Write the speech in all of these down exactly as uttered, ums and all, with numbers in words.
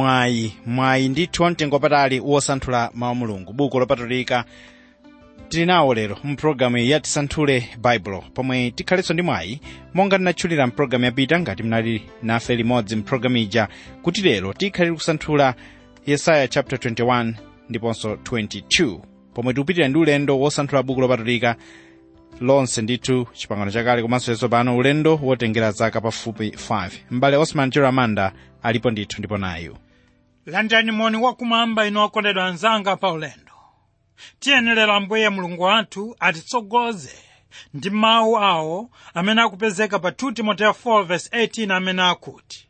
mwayi mwayi ndithu wamtengo patali wosanthula mawu a mulungu, buku lopatulika tili nawo lero mpulogalamu ya tisanthule baibulo, pomwe tikhalenso ndi mwayi monga tinatchulira mpulogalamu yapita ngati mnali nafe limodzi mpulogalamu ija, kuti lero tikhalire kusanthula yesaya chapter twenty-one ndiponso twenty-two, pomwe tikupitira ndi ulendo wosanthula buku lopatulika lonse ndithu chipangano chakale komanso chatsopano, ulendo wotengera zaka pafupi five. M'bale Osman Chiramanda alipo ndithu ndipo nayu. Landani moni wakumwamba inu okondedwa anzanga pa ulendo. Tiyenera Ambuye Mulungu wathu atitsogoze ndi mawu awo amene akupezeka pa two Timoteo four verse eighteen, amene akuti,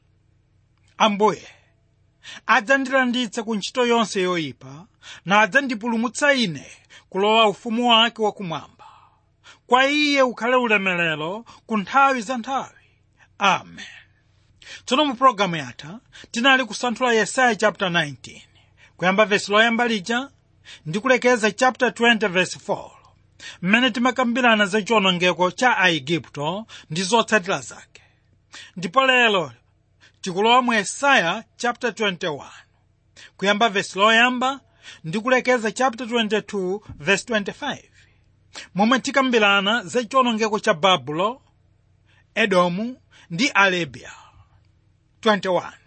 Ambuye adzandilanditsa ku ntchito yonse yoyipa, na adzandipulumutsa ine kulowa ufumu wake wakumwamba. Kwa iye ukhale ulemerero ku nthawi za nthawi. Amen. Tsono mu programu yatha tinali kusanthula Yesaya chapter nineteen, kuyamba verse loyamba lija ndi kulekeza chapter twenty verse four, mmene timakambirana za chiwonongeko cha Aigupto ndi zotsatira zake. Ndipo lero tikulowa mu Yesaya chapter twenty-one, kuyamba verse loyamba ndi kulekeza chapter twenty-two verse twenty-five, momwe tikambirana za chiwonongeko cha Babulo, Edomu ndi Arabia. twenty-one.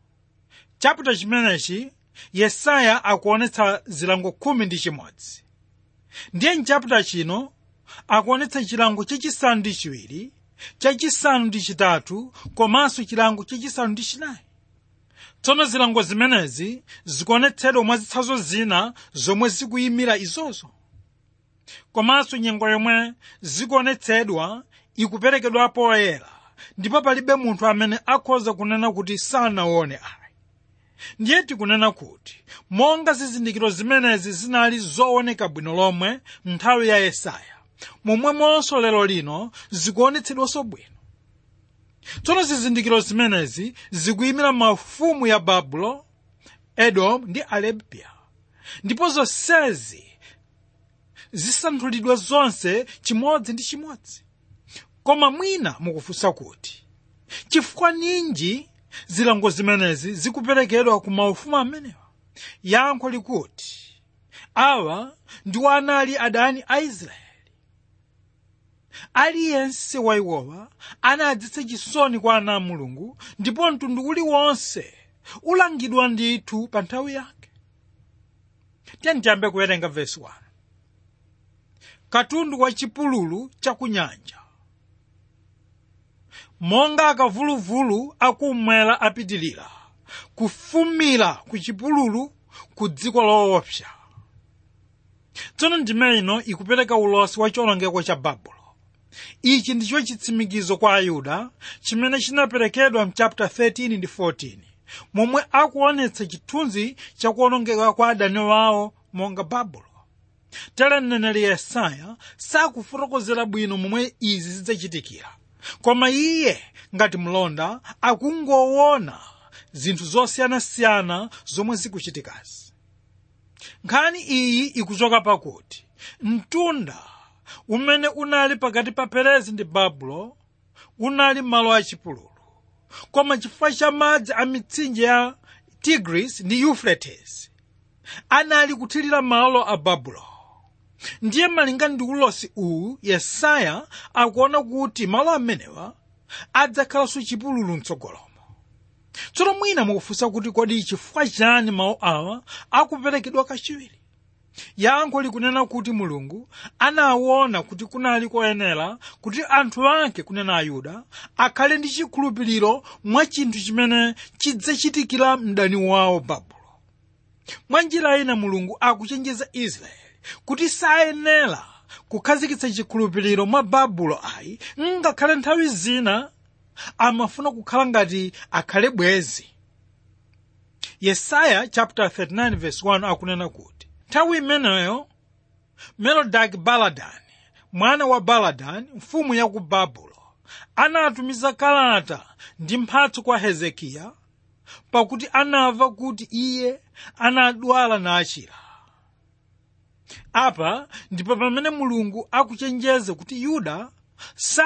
Chapter chimenechi Yesaya akuonetsa zilango khumi ndi chimodzi. Ndiye mchapter chino akuonetsa chilango chachisanu ndi chiwiri, chachisanu ndi chitatu, komanso chilango chachisanu ndi chinayi. Tsono zilango zimenezi zikuonetsedwa mwa zitsanzo zina zomwe zikuyimira izozo. Komanso nyengo yomwe zikuonetsedwa ikuperekedwa poyera, ndipo palibe munthu amene akhoza kunena kuti sanaone ayi. Ndiye tikunena kuti monga zizindikiro zimenezi zinali zooneka bwino lomwe nthawi ya Yesaya, momwemonso lero lino zikuonetsedwanso bwino. Tsono zizindikiro zimenezi zikuyimira mafumu ya Babulo, Edomu ndi Arabia, ndipo zonsezi zisanthulidwa zonse chimodzi ndi chimodzi. Koma mwina mukufunsa kuti chifukwa ninji zilango zimenezi zikuperekedwa ku maufumu amenewa? Yankho likuti awa ndiwo anali adani a Israeli. Aliyense wa iwowa anadzitsa chisoni kwa ana a Mulungu, ndipo mtundu uliwonse ulangidwa ndithu pa nthawi yake. Tiyeni tiyambe kuwerenga verse one. Katundu wa chipululu cha kunyanja, monga akavuluvulu akumwera apitilira, kufumira ku chipululu ku dziko loopsa. Tsono ndime ino ikupereka ulosi wa chiwonongeko cha Babulo. Ichi ndicho chitsimikizo kwa Ayuda chimene chinaperekedwa mu chapter thirteen ndi fourteen, momwe akuonetsa chithunzi cha kuwonongeka kwa adani wawo monga Babulo. Tere mneneri Yesaya sakufotokozera bwino momwe izi zidzachitikira, koma iye ngati mlonda akungoona zinthu zosiyanasiyana zomwe zikuchitikazi. Nkhani iyi ikuchoka pakuti mtunda umene unali pakati pa Perezi ndi Babulo unali malo achipululu, koma chifukwa cha madzi a mitsinje ya Tigris ndi Euphrates anali kuthirira malo a Babulo. Ndiye malinga ndi ulosi uwu Yesaya akuona kuti malo amenewa adzakhalanso chipululu mtsogolomo. Tsono mwina mukufunsa kuti kodi chifukwa chani mawu awa akuperekedwa kachiwiri? Yankho likunena kuti Mulungu anaona kuti kunali koyenera kuti anthu ake, kunena Ayuda, akhale ndi chikhulupiriro mwa chinthu chimene chidzachitikira mdani wawo Babulo. Mwa njira ina Mulungu akuchenjeza Israeli kuti sayenera kukhazikitsa chikhulupiriro mwa Babulo ayi, ngakhale nthawi zina amafuna kukhala ngati akhale bwezi. Yesaya chapter thirty-nine verse one akunena kuti nthawi imeneyo Merodaki Baladani, mwana wa Baladani, mfumu ya ku Babulo, anatumiza kalata ndi mphatso kwa Hezekiya, pakuti anamva kuti iye anadwala nachira. Apa ndipo pamene Mulungu akuchenjeza kuti Yuda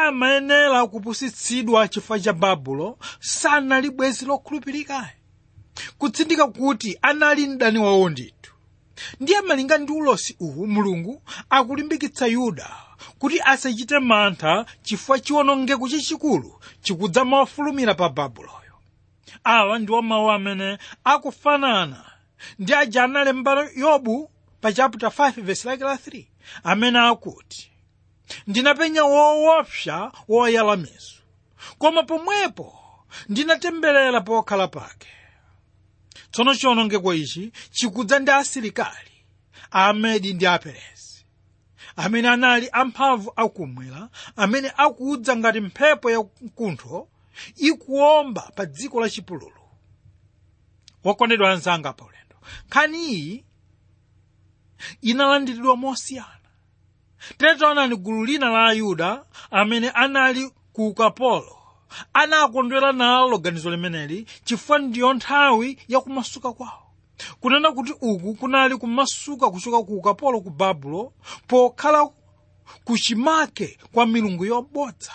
samayenera kupusitsidwa chifukwa cha Babulo sanali bwezi lokhulupirika. kutsindika kuti anali mdani wawo ndithu. Ndiye malinga ndi ulosi uwu mulungu akulimbikitsa Yuda kuti asachite mantha chifukwa chiwonongeko chachikulu chikudza mofulumira pa Babuloyo. Awa ndiwo mawu amene akufanana ndi aja analemba Yobu pa chapter five verse lake la three amene akuti, ndinapenya woopsa woyala mizu, koma pomwepo ndinatemberera pokhala pake. Tsono chiwonongeko ichi chikudza ndi asilikali a Amedi ndi Aperezi amene anali amphamvu akumwera, amene akudza ngati mphepo ya mkuntho ikuomba pa dziko la chipululu. Wokondedwa anzanga pa ulendo, nkhani iyi inalandiridwa mosiyana. Titaonani gulu lina la Ayuda amene anali ku ukapolo anakondwera nalo ganizo limeneli chifukwa ndiyo nthawi ya kumasuka kwawo. Kunena kuti uku kunali kumasuka kuchoka ku ukapolo ku Babulo pokhala kuchimake kwa milungu yobodza.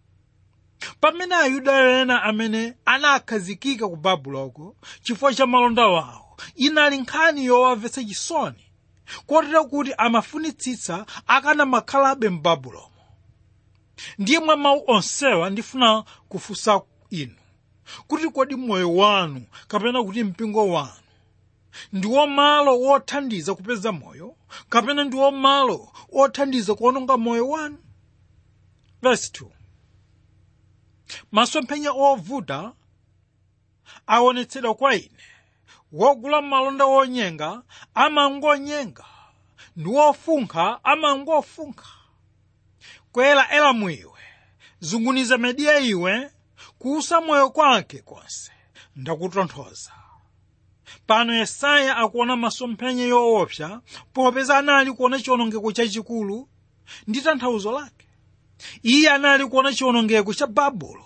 Pamene Ayuda ena amene anakhazikika ku Babuloko chifukwa cha malonda wawo inali nkhani yowamvetsa chisoni, kotero kuti amafunitsitsa akana makhalabe m'Babulomo. Ndiye mwa mawu onsewa ndifuna kufunsa inu kuti kodi moyo wanu kapena kuti mpingo wanu ndiwo malo wothandiza kupeza moyo kapena ndiwo malo wothandiza kuononga moyo wanu? Verse two. Masomphenya ovuta aonetsedwa kwa ine, wogula malonda wonyenga amangonyenga, ndi wofunkha amangofunkha. Kwera Elamu iwe, zunguniza Mediya iwe, kuusa moyo kwake konse ndakutonthoza. Pano Yesaya akuona masomphenya yoopsa popeza anali kuona chiwonongeko chachikulu ndi tanthauzo lake. Iye anali kuona chiwonongeko cha Babulo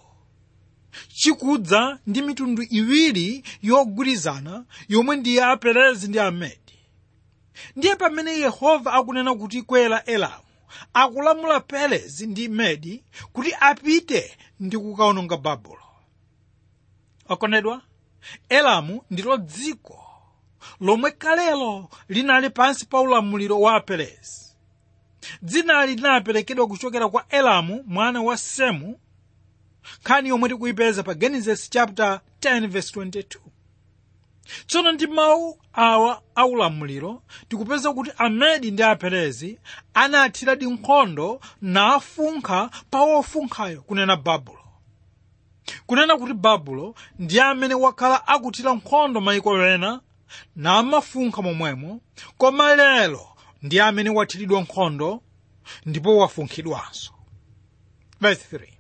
chikudza ndi mitundu iwiri yogwirizana yomwe ndiye Aperezi ndi Amedi. Ndiye pamene Yehova akunena kuti kwera Elamu akulamula Perezi ndi Medi kuti apite ndi kukaononga Babulo. Okondedwa, Elamu ndilo dziko lomwe kalelo linali pansi pa ulamuliro wa Aperezi. Dzinali linaperekedwa kuchokera kwa Elamu mwana wa Semu, nkhani yomwe tikuyipeza pa Genesis chapter ten verse twenty-two. Tsono ndi mawu awa aulamuliro tikupeza kuti Amedi ndi Aperezi anathiradi nkhondo nafunkha pa wofunkhayo, kunena Babulo. Kunena kuti Babulo ndi amene wakhala akuthira nkhondo mayiko ena namafunkha momwemo, koma lero ndi amene wathiridwa nkhondo ndipo wafunkhidwanso. Verse three.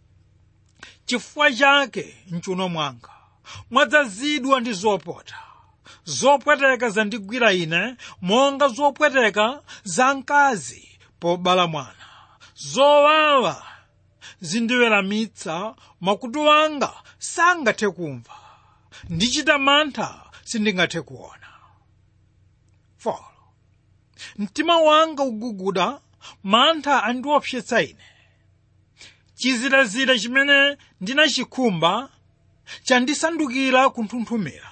Chifukwa chake m'chiuno mwanga mwadzazidwa ndi zopota, zopweteka zandigwira ine monga zopweteka za mkazi pobala mwana. Zowawa zindiweramitsa, makutu anga sangathe kumva, ndichita mantha sindingathe kuona. four. Mtima wanga uguguda, mantha andiopsetsa ine. Chizilazila chimene ndinachikhumba chandisandukira kunthunthumira.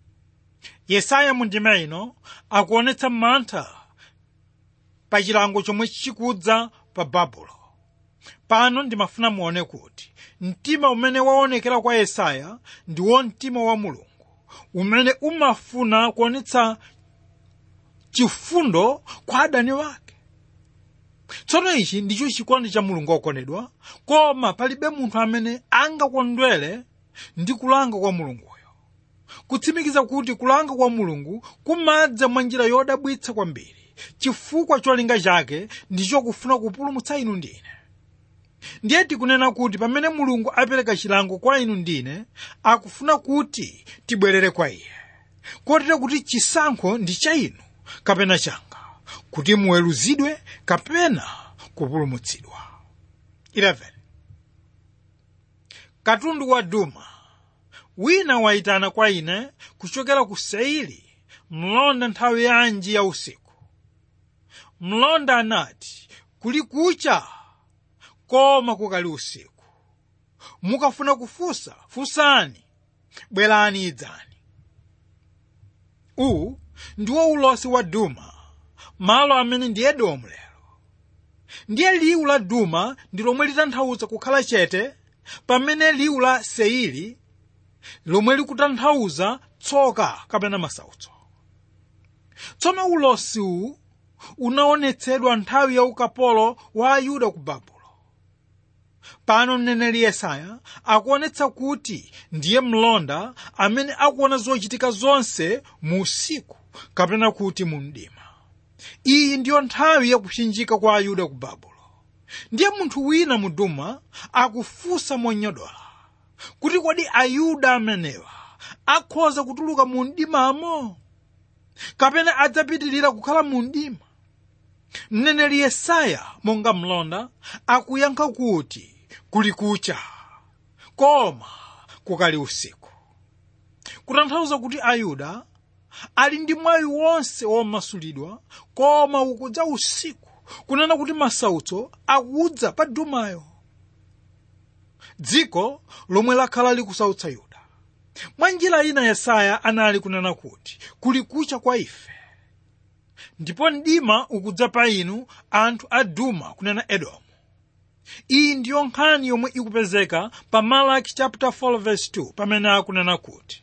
Yesaya mundima ino akuonetsa mantha pa chilango chomwe chikudza pa Babulo. Pano ndimafuna muone kuti mtima umene waonekera kwa Yesaya ndiwo mtima wa Mulungu, umene umafuna kuonetsa chifundo kwa adani wake. Tsono ichi ndicho chikondi cha Mulungu okondedwa, koma palibe munthu amene angakondwere ndi kulanga kwa Mulunguyo. Kutsimikiza kuti kulanga kwa Mulungu kumadza mwa njira yodabwitsa kwambiri, chifukwa cholinga chake ndicho kufuna kupulumutsa inu ndine. Ndiye tikunena kuti pamene Mulungu apereka chilango kwa inu ndine, akufuna kuti tibwerere kwa Iye. Kotero kuti chisankho ndi cha inu kapena changa, kuti muweruzidwe kapena kupulumutsidwa. eleven. Katundu wa Duma wina waitana kwa ine kuchokera ku Seiri, mlonda nthawi yanji ya usiku. Mlonda anati, kuli kucha koma kukali usiku. Mukafuna kufusa, fusani, bwerani idzani. uwu ndiwo ulosi wa Duma, malo amene ndi Edomu lero. Ndiye liwu la Duma ndi lomwe litanthauza kukhala chete, pamene liwu la Seiri lomwe likutanthauza tsoka kapena masautso. Tsono ulosi uwu unaonetsedwa nthawi ya ukapolo wa Ayuda ku Babulo. Pano mneneri Yesaya akuonetsa kuti ndiye mlonda amene akuona zochitika zonse mu usiku kapena kuti mu mdima. Iyi ndiyo nthawi ya kupsinjika kwa Ayuda ku Babulo. Ndiye munthu wina mu Duma akufunsa monyodola kuti kodi Ayuda amenewa akhoza kutuluka mu mdimamo kapena adzapitirira kukhala mu mdima. Mneneri Yesaya monga mlonda akuyankha kuti kuli kucha koma kukali usiku, kutanthauza kuti Ayuda ali ndi mwayi wonse womasulidwa, koma ukudza usiku, kunena kuti masautso akudza pa Dumayo, dziko lomwe lakhala likusautsa Yuda. Mwa njira ina Yesaya anali kunena kuti kuli kucha kwa ife, ndipo mdima ukudza pa inu anthu a Duma, kunena Edomu. Iyi ndiyo nkhani yomwe ikupezeka pa Malaki chapter four verse two, pamene akunena kuti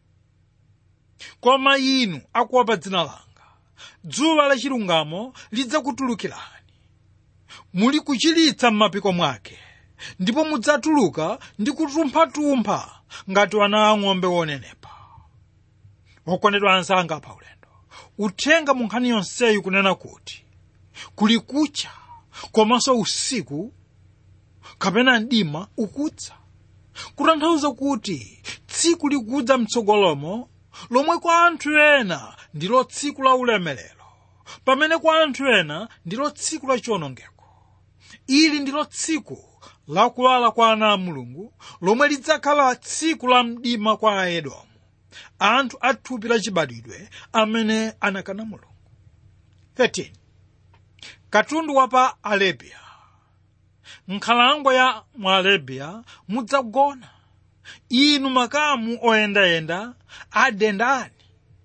koma inu akuopa dzina langa, dzuwa la chilungamo lidzakutulukirani, muli kuchiritsa m'mapiko mwake, ndipo mudzatuluka ndi kutumpha-tumpha ngati wana ang'ombe wonenepa. Wokondedwa anzanga pa ulendo, uthenga mu nkhani yonseyi kunena kuti kuli kucha komanso usiku kapena mdima ukudza, kutanthauza kuti tsiku likudza mtsogolomo lomwe kwa anthu ena ndilo tsiku la ulemerero, pamene kwa anthu ena ndilo tsiku la chiwonongeko. Ili ndilo tsiku la kuwala kwa ana a Mulungu, lomwe lidzakhala tsiku la mdima kwa Aedomu, anthu a thupi la chibadwidwe amene anakana Mulungu. thirteen. Katundu wa pa Arabia. Nkhalango ya mu Arabia mudzagona, inu makamu oyendayenda adendani.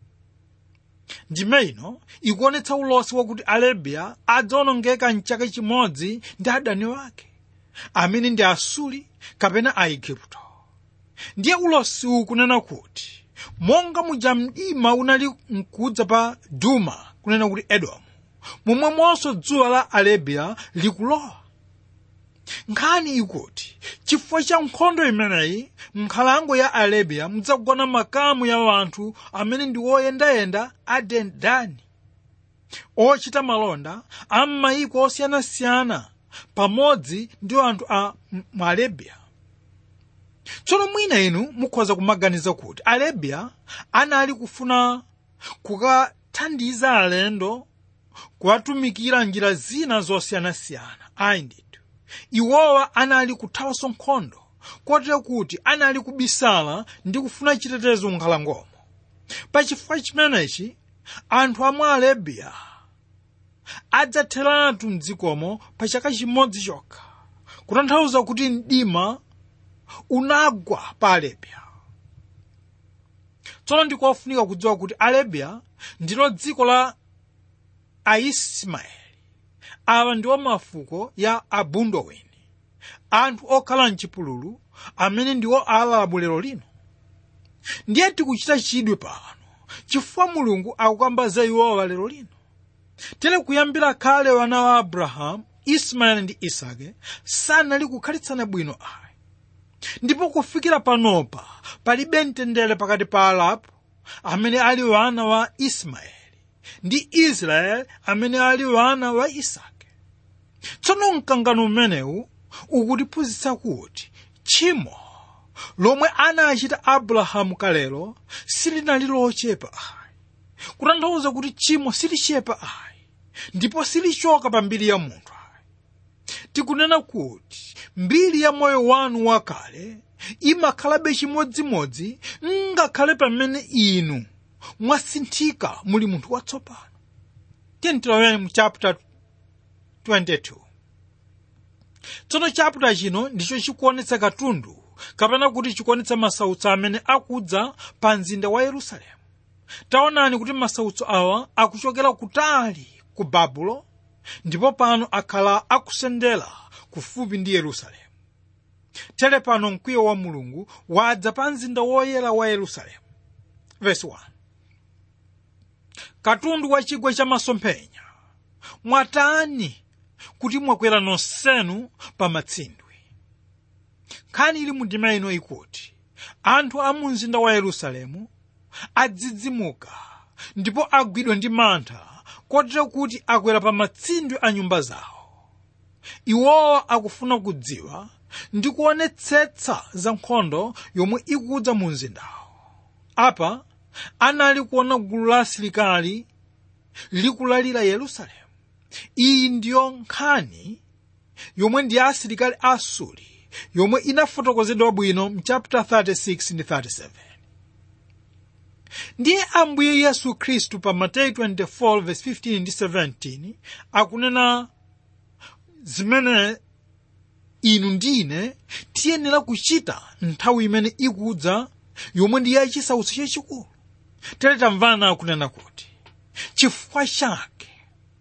Ndime ino ikuonetsa ulosi wakuti Arabia adzawonongeka mchaka chimodzi ndi adani wake, amene ndi Asuri kapena Aigupto. Ndiye ulosi uwu kunena kuti monga muja mdima unali mkudza pa Duma, kunena kuti Edomu, momwemonso dzuwa la Arabia likulowa. Nkhani ikuti chifukwa cha nkhondo imeneyi nkhalango ya Arabia mudzagona makamu ya anthu amene ndi oyendayenda adendani, ochita malonda a m'mayiko osiyanasiyana pamodzi ndi anthu a mu Arabia. Tsono mwina inu mukhoza kumaganiza kuti Arabia anali kufuna kukathandiza alendo kuwatumikira njira zina zosiyanasiyana. Ayi ndithu, iwowa anali kuthawanso nkhondo, kotero kuti anali kubisala ndi kufuna chitetezo nkhalangomo. Pachifukwa chimenechi anthu a mu Arabia adzatheratu mdzikomo pa chaka chimodzi chokha, kutanthauza kuti mdima unagwa pa Arabia. Tsono ndikofunika kudziwa kuti Arabia ndilo dziko la Aismaeli. Awa ndiwo mafuko ya Abundoweni, anthu okhala mchipululu amene ndiwo Aarabu lero lino. Ndiye tikuchita chidwi pano chifukwa Mulungu akukamba za iwowa lero lino. Tere kuyambira kale wana wa Abrahamu, Ismaeli ndi Isake sanali kukhalitsana bwino ayi. Ndipo kufikira panopa palibe mtendere pakati pa Arabu amene ali wana wa Ismaeli ndi Israeli amene ali wana wa Isake. Tsono mkangano umenewu ukutiphunzitsa kuti tchimo lomwe anachita Abrahamu kalelo silinali lochepa ayi, kutanthauza kuti tchimo silichepa ayi, ndipo silichoka pa mbiri ya munthu ayi. Tikunena kuti mbiri ya moyo wanu wakale imakhalabe chimodzimodzi ngakhale pamene inu mwasinthika muli munthu watsopano. Tentiloweni mu chapter twenty-two. Tsono chapter chino ndicho chikuonetsa katundu kapena kuti chikuonetsa masautso amene akudza pa mzinda wa Yerusalemu. taonani kuti masautso awa akuchokera kutali ku Babulo, ndipo pano akhala akusendera kufupi ndi Yerusalemu. Tere pano mkwiyo wa Mulungu wadza pa mzinda woyera wa Yerusalemu. Verse one. Katundu wa chigwa cha masomphenya, mwatani kuti mwakwera nonsenu pa matsindwe. Nkhani ili mundima ino ikuti anthu a mu mzinda wa Yerusalemu adzidzimuka ndipo agwidwa ndi mantha kotero kuti akwera pa matsindwe a nyumba zawo. Iwowa akufuna kudziwa ndi kuonetsetsa za nkhondo yomwe ikudza mu mzindawo. Apa anali kuona gulu la asilikali likulalira Yerusalemu. Iyi ndiyo nkhani yomwe ndi asilikali asuli yomwe inafotokozedwa bwino mu chapter thirty-six ndi thirty-seven. Ndiye Ambuye Yesu Khristu pa Mateyu twenty-four verse fifteen ndi seventeen akunena zimene inu ndine tiyenera kuchita nthawi imene ikudza yomwe ndi yachisautso chachikulu. Tere tamvana akunena kuti chifukwa chake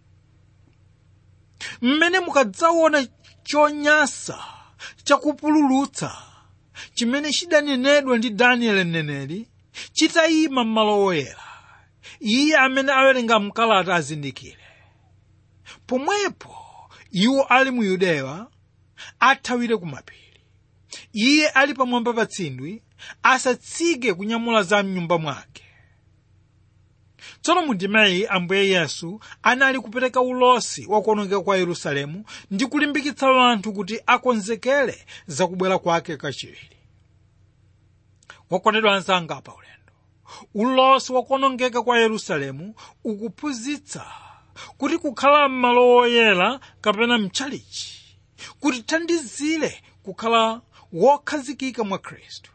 mmene mukadzaona chonyasa chakupululutsa chimene chidanenedwa ndi Danieli mneneri chitayima m'malo oyera, iye amene awerenga mkalata azindikire. Pomwepo iwo ali mu Yudeya athawire kumapiri. Iye ali pamwamba pa tsindwi asatsike kunyamula za mnyumba mwake. Tsono mundimeyi Ambuye Yesu anali kupereka ulosi wa kuonongeka kwa Yerusalemu ndi kulimbikitsa anthu kuti akonzekere za kubwera kwake kachiwiri. Wokondedwa anzanga pa ulendo, ulosi wa kuonongeka kwa Yerusalemu ukuphunzitsa kuti kukhala m'malo oyera kapena mchalichi kuti thandizire kukhala wokhazikika mwa Khristu.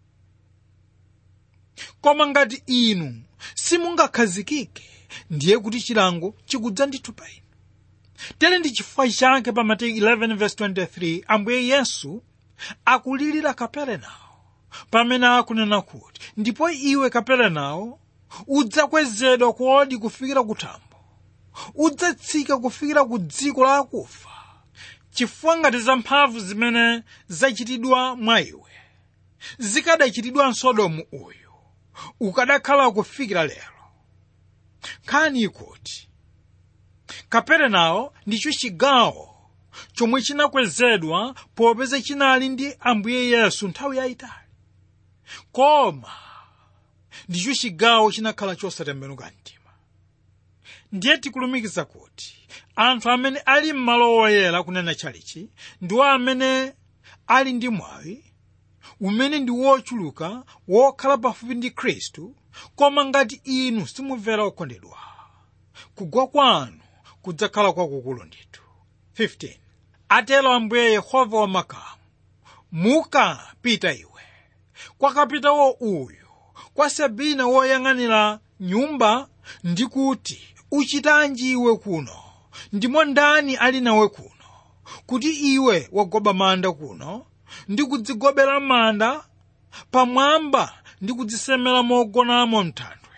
Koma ngati inu simungakhazikike, ndiye kuti chilango chikudza ndithu pa inu. Tere ndi chifukwa chake pa Mateyu eleven verse twenty-three Ambuye Yesu akulirira Kaperenawo pamene akunena kuti ndipo iwe Kaperenawo udzakwezedwa kodi kufikira kuthambo, udzatsika kufikira ku dziko la akufa, chifukwa ngati zamphamvu zimene zachitidwa mwa iwe zikadachitidwa Sodomu uyu, ukadakhala kufikira lero. Nkhani ikuti Kaperenawo ndicho chigawo chomwe chinakwezedwa popeza chinali ndi Ambuye Yesu nthawi yayitali. Koma ndicho chigawo chinakhala chosatembenuka mtima. Ndiye tikulumikiza kuti anthu amene ali m'malo oyera kunena chalichi ndiwo amene ali ndi mwayi umene ndi wochuluka wokhala pafupi ndi Khristu. Koma ngati inu simumvera okondedwa, kugwa kwanu kudzakhala kwakukulu ndithu. fifteen Atero Ambuye Yehova wamakamu, muka pita iwe kwa kapitawo uyu, kwa Sabina woyang'anira nyumba, ndi kuti uchitanji iwe kuno, ndimo ndani ali nawe kuno, kuti iwe wagoba manda kuno ndi kudzigobera manda pamwamba ndi kudzisemera mogonamo mthandwe.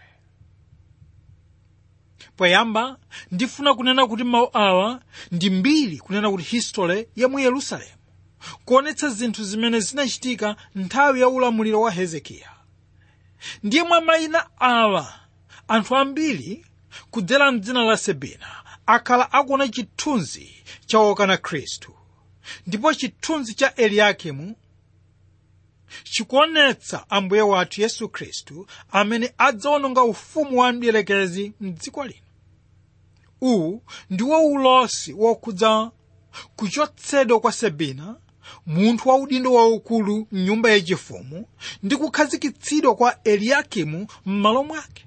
Poyamba ndifuna kunena kuti mawu awa ndi mbiri kunena kuti history ya mu Yerusalemu, kuonetsa zinthu zimene zinachitika nthawi ya ulamuliro wa Hezekiya. Ndiye mwa mayina awa anthu ambiri kudzera m'dzina la Sabina akhala akuona chithunzi cha wokana Khristu, ndipo chithunzi cha Eliakimu chikuonetsa Ambuye wathu Yesu Khristu amene adzaononga ufumu wa mdierekezi m'dziko lino. Uwu ndiwo ulosi wokhudza kuchotsedwa kwa Sabina, munthu wa udindo waukulu m'nyumba yachifumu, ndi kukhazikitsidwa kwa Eliakimu m'malo mwake.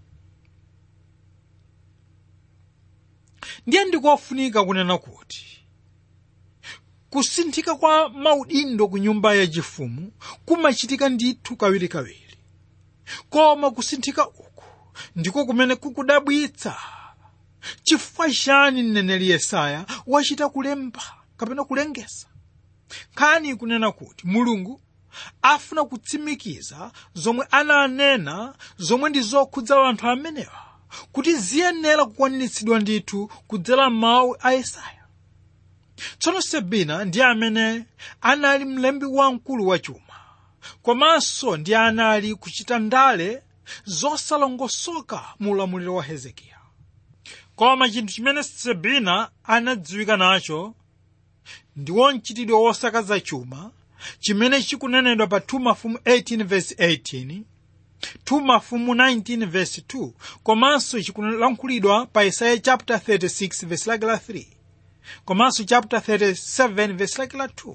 Ndiye ndikofunika kunena kuti kusinthika kwa maudindo ku nyumba yachifumu kumachitika ndithu kawirikawiri. Koma kusinthika uku ndiko kumene kukudabwitsa. Chifukwa chani mneneri Yesaya wachita kulemba kapena kulengeza? Nkhani kunena kuti Mulungu afuna kutsimikiza zomwe ananena zomwe ndi zokhudza anthu amenewa kuti ziyenera kukwaniritsidwa ndithu kudzera mawu a Yesaya. Tsono Sabina ndi amene anali mlembi wamkulu wa chuma, komanso ndi anali kuchita ndale zosalongosoka mu ulamuliro wa Hezekiya. Koma chinthu chimene Sabina anadziwika nacho ndiwo mchitidwe wosakaza chuma chimene chikunenedwa pa two Mafumu eighteen verse eighteen, two Mafumu nineteen verse two, komanso chikulankhulidwa pa Yesaya chapter thirty-six verse lake la three, komanso chapter thirty-seven verse lake la two.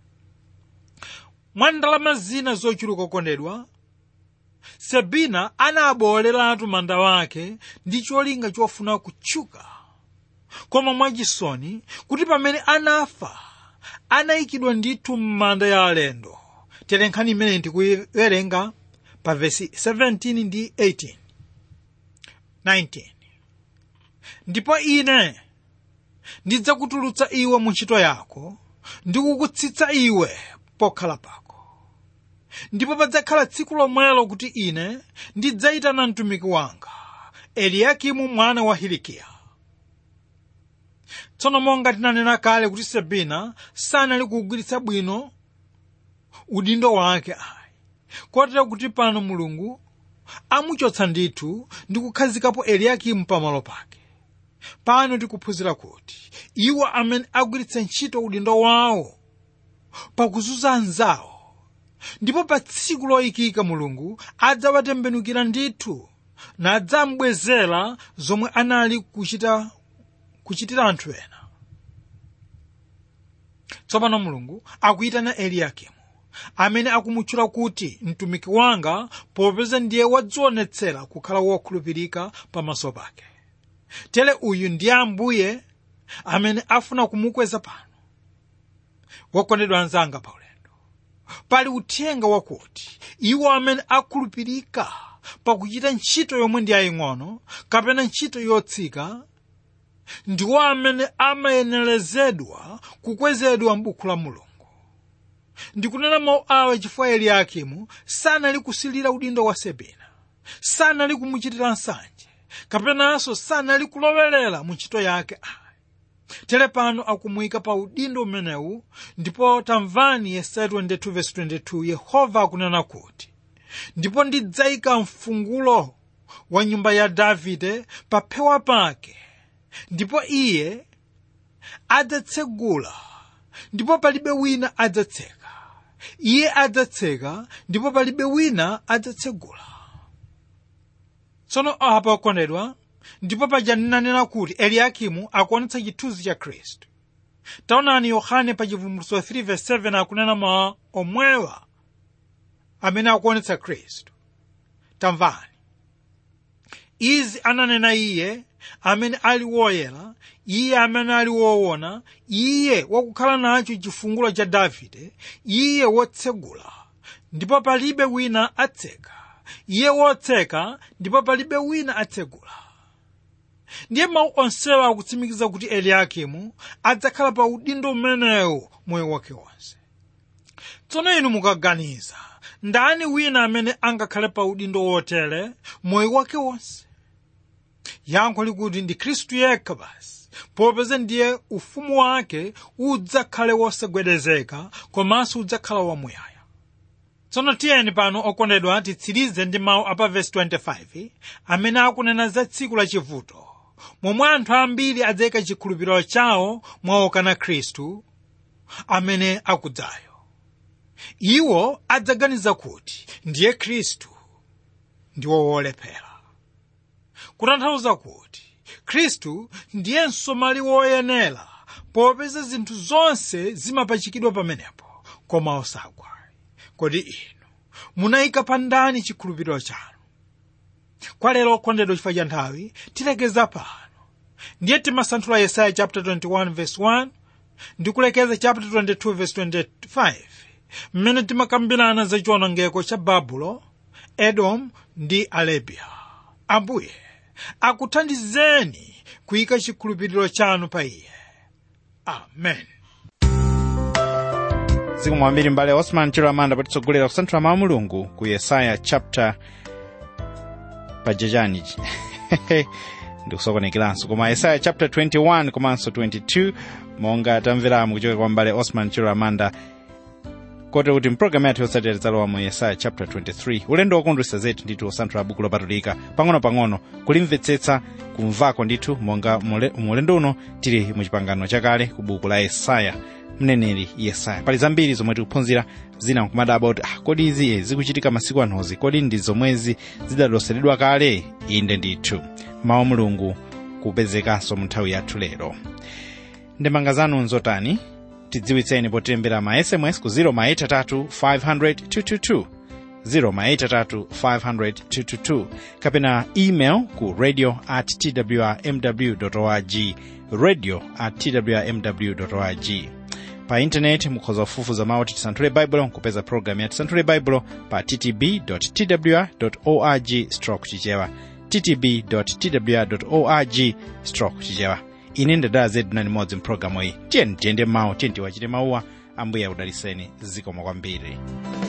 Mwa ndalama zina zochuluka okondedwa, Sabina anaboleratu manda wake ndi cholinga chofuna kutchuka. Koma mwachisoni kuti pamene anafa anayikidwa ndithu m'manda ya alendo. Tere nkhani imene ndikuiwerenga pa verse seventeen ndi eighteen. nineteen. Ndipo ine ndidzakutulutsa iwe mu ntchito yako ndi kukutsitsa iwe pokhala pako. Ndipo padzakhala tsiku lomwelo kuti ine ndidzayitana mtumiki wanga Eliakimu mwana wa Hilikiya. Tsono monga tinanena kale kuti Sabina sanali kugwiritsa bwino udindo wake ayi, kotero kuti pano Mulungu amuchotsa ndithu ndi kukhazikapo Eliakimu pamalo pake. Pano tikuphunzira kuti iwo amene agwiritsa ntchito udindo wawo pakuzunza anzawo, ndipo pa tsiku loyikika Mulungu adzawatembenukira ndithu na adzamubwezera zomwe anali kuchita kuchitira anthu ena. Tsopano Mulungu akuyitana Eliakimu amene akumutchula kuti mtumiki wanga, popeza ndiye wadzionetsera kukhala wokhulupirika pamaso pake. Tere uyu ndiye Ambuye amene afuna kumukweza pano. Wokondedwa anzanga pa ulendo, pali uthenga wakuti iwo amene akhulupirika pakuchita ntchito yomwe ndi yaying'ono kapena ntchito yotsika ndiwo amene amayenerezedwa kukwezedwa m'buku la Mulungu. Ndikunena mawu awa chifukwa Eliakimu sanali kusilira udindo wa Sabina, sanali kumuchitira nsanje, kapenanso sanali kulowerera mu ntchito yake ayi. Tere pano akumuyika pa udindo umenewu, ndipo tamvani Yesaya twenty-two verse twenty-two, Yehova akunena kuti ndipo ndidzayika mfungulo wa nyumba ya Davide pa phewa pake, ndipo iye adzatsegula ndipo palibe wina adzatseka. Iye adzatseka ndipo palibe wina adzatsegula. Tsono apa okondedwa, ndipo paja ndinanena kuti Eliakimu akuonetsa chithunzi cha Khristu. Taonani Yohane pa chivumbulutso three verse seven akunena mawu omwewa amene akuonetsa Khristu. Tamvani. Izi ananena iye amene ali woyera, iye amene ali woona, iye wakukhala nacho chifungulo cha Davide, iye wotsegula ndipo palibe wina atseka, iye wotseka ndipo palibe wina atsegula. Ndiye mawu onsewa akutsimikiza kuti Eliakimu adzakhala pa udindo umenewu moyo wake wonse. Tsono inu mukaganiza, ndani wina amene angakhale pa udindo wotere moyo wake wonse? Yankho likuti ndi Khristu yekha basi, popeza ndiye ufumu wake udzakhale wosagwedezeka komanso udzakhala wamuyaya. Tsono tiyeni pano okondedwa titsirize ndi mawu apa verse twenty-five amene akunena za tsiku la chivuto, momwe anthu ambiri adzayika chikhulupiriro chawo mwa okana Khristu amene akudzayo. Iwo adzaganiza kuti ndiye Khristu ndiwo wolephera, kutanthauza kuti Khristu ndiye msomali woyenera, popeza zinthu zonse zimapachikidwa pamenepo, koma osagwa. Kodi inu munayika pa ndani chikhulupiriro chanu? Kwa lero okondedwa chifukwa cha nthawi tilekeza pano. Ndiye timasanthula Yesaya chapter twenty-one verse one ndi kulekeza chapter twenty-two verse twenty-five, mmene timakambirana za chiwonongeko cha Babulo, Edom ndi Arabia. Ambuye akuthandizeni kuyika chikhulupiriro chanu pa iye. Amen. zikomo kwambiri mbale Osman Chilo Amanda patitsogolera kusanthula mawu a Mulungu ku Yesaya chapter pajejani ndikusokonekeranso koma Yesaya chapter twenty-one komanso twenty-two monga tamveramu kuchoka kwa mbale Osman Chilo Amanda. Kote kuti mpulogalamu yathu yotsatira tidzalowa mu Yesaya chapter twenty-three. Ulendo wokondwetsa zetu ndithu osanthula buku lopatulika pang'ono-pang'ono kulimvetsetsa kumvako ndithu monga mulendo uno tili mu chipangano chakale ku buku la Yesaya, mneneri Yesaya. Pali zambiri zomwe tikuphunzira zina nkumadaba kuti ah, kodi izi zikuchitika masiku anozi, kodi ndi zomwezi zidaloseredwa kale? Inde ndithu mawu a Mulungu kupezekanso mu nthawi yathu lero. Ndemanga zanu nzotani? Tidziwitseni potilembera ma S M S ku zero eight three five zero zero two two two, zero eight three five zero zero two two two, kapena email ku radio at t w r m w dot org, radio at t w r m w dot org. Pa internet mukhoza kufufuza mawu tisanthule Bible nkupeza program ya Tisanthule Bible pa t t b dot t w r dot org stroke chichewa, t t b dot t w r dot org stroke chichewa. Ine ndadala zedu nani modzi mpulogalamu iyi. Tiyeni tiyende mawu, tiyeni tiwachite mawuwa. Ambuye akudalitseni. Zikomo kwambiri.